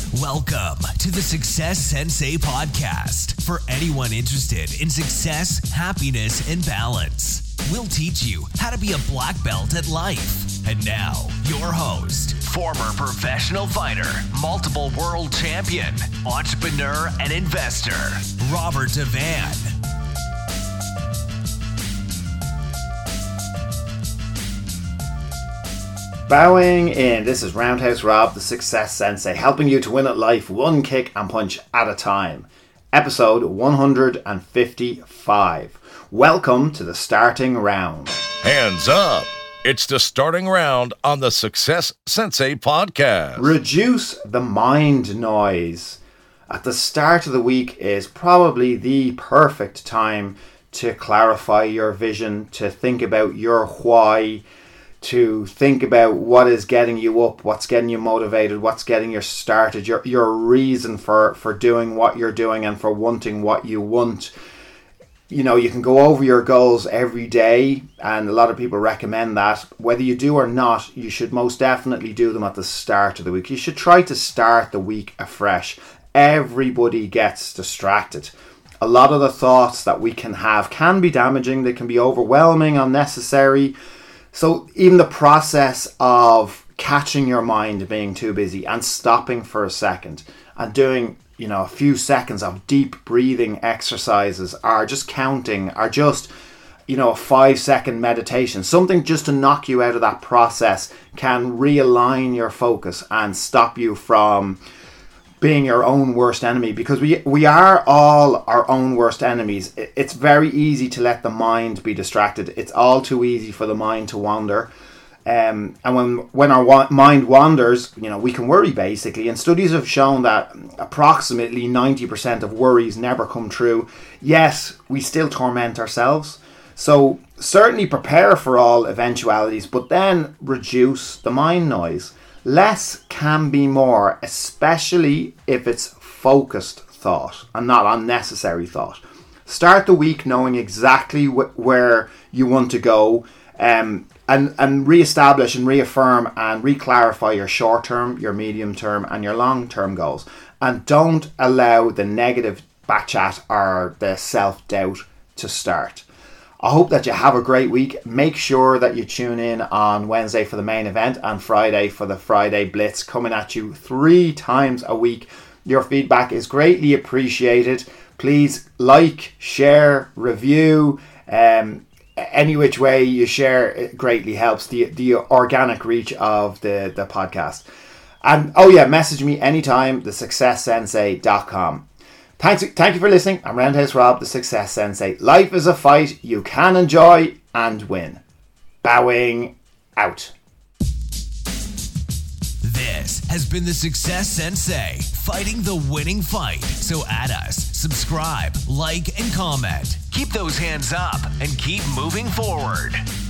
Welcome to the Success Sensei podcast for anyone interested in success, happiness, and balance. We'll teach you how to be a black belt at life. And now, your host, former professional fighter, multiple world champion, entrepreneur, and investor, Robert Devan. Bowing in, this is Roundhouse Rob, the Success Sensei, helping you to win at life one kick and punch at a time. Episode 155. Welcome to the starting round. Hands up! It's the starting round on the Success Sensei podcast. Reduce the mind noise. At the start of the week is probably the perfect time to clarify your vision, to think about your why, to think about what is getting you up, what's getting you motivated, what's getting you started, your reason for doing what you're doing and for wanting what you want. You know, you can go over your goals every day, and a lot of people recommend that. Whether you do or not, you should most definitely do them at the start of the week. You should try to start the week afresh. Everybody gets distracted. A lot of the thoughts that we can have can be damaging. They can be overwhelming, unnecessary. So even the process of catching your mind being too busy and stopping for a second and doing, a few seconds of deep breathing exercises, or just counting, or just, a 5-second meditation, something just to knock you out of that process can realign your focus and stop you from being your own worst enemy, because we are all our own worst enemies. It's very easy to let the mind be distracted. It's all too easy for the mind to wander. And when our mind wanders, we can worry basically. And studies have shown that approximately 90% of worries never come true. Yet we still torment ourselves. So certainly prepare for all eventualities, but then reduce the mind noise. Less can be more, especially if it's focused thought and not unnecessary thought. Start the week knowing exactly where you want to go, and re-establish and reaffirm and re-clarify your short-term, your medium-term and your long-term goals. And don't allow the negative backchat or the self-doubt to start. I hope that you have a great week. Make sure that you tune in on Wednesday for the main event and Friday for the Friday Blitz, coming at you 3 times a week. Your feedback is greatly appreciated. Please like, share, review. Any which way you share, it greatly helps the organic reach of the podcast. And message me anytime, thesuccesssensei.com. Thank you for listening. I'm Roundhouse Rob, the Success Sensei. Life is a fight you can enjoy and win. Bowing out. This has been the Success Sensei, fighting the winning fight. So add us, subscribe, like, and comment. Keep those hands up and keep moving forward.